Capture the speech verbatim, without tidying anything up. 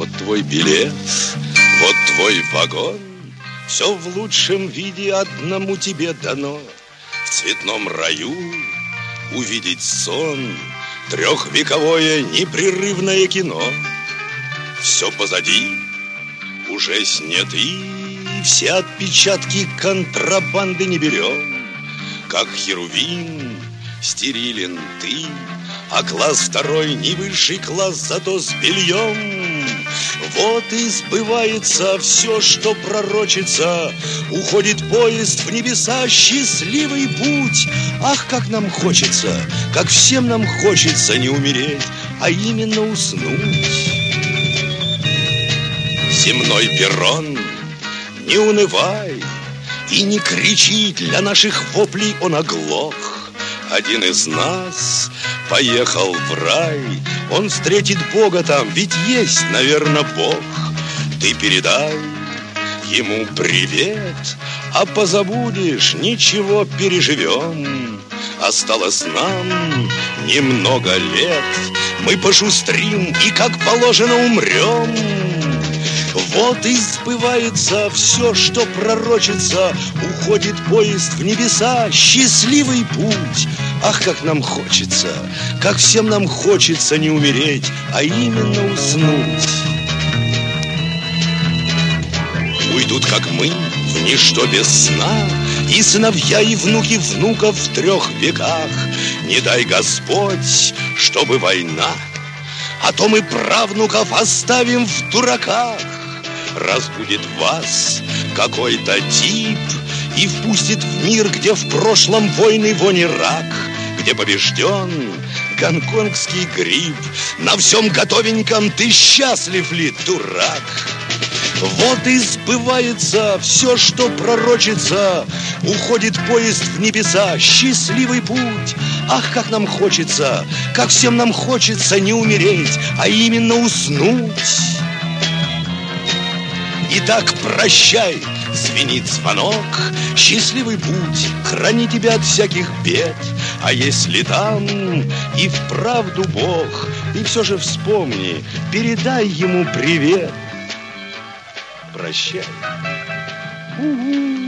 Вот твой билет, вот твой вагон. Все в лучшем виде одному тебе дано. В цветном раю увидеть сон, трехвековое непрерывное кино. Все позади, уже сняты, все отпечатки контрабанды не берем. Как херувим стерилен ты, а класс второй не высший класс, зато с бельем. Вот и сбывается все, что пророчится. Уходит поезд в небеса, счастливый путь. Ах, как нам хочется, как всем нам хочется не умереть, а именно уснуть. Земной перрон, не унывай и не кричи, для наших воплей он оглох. Один из нас поехал в рай, он встретит Бога там, ведь есть, наверное, Бог. Ты передай ему привет, а позабудешь, ничего, переживем. Осталось нам немного лет, мы пошустрим и, как положено, умрем. Вот и сбывается все, что пророчится. Уходит поезд в небеса, счастливый путь. Ах, как нам хочется, как всем нам хочется не умереть, а именно уснуть. Уйдут, как мы, в ничто без сна, и сыновья, и внуки внуков в трех веках. Не дай Господь, чтобы война, а то мы правнуков оставим в дураках. Разбудит вас какой-то тип и впустит в мир, где в прошлом войны вони рак, где побежден гонконгский грипп. На всем готовеньком ты счастлив ли, дурак? Вот и сбывается все, что пророчится. Уходит поезд в небеса, счастливый путь. Ах, как нам хочется, как всем нам хочется не умереть, а именно уснуть. Итак, прощай, звенит звонок, счастливый путь, храни тебя от всяких бед. А если там и вправду Бог, и все же вспомни, передай ему привет. Прощай. У-у.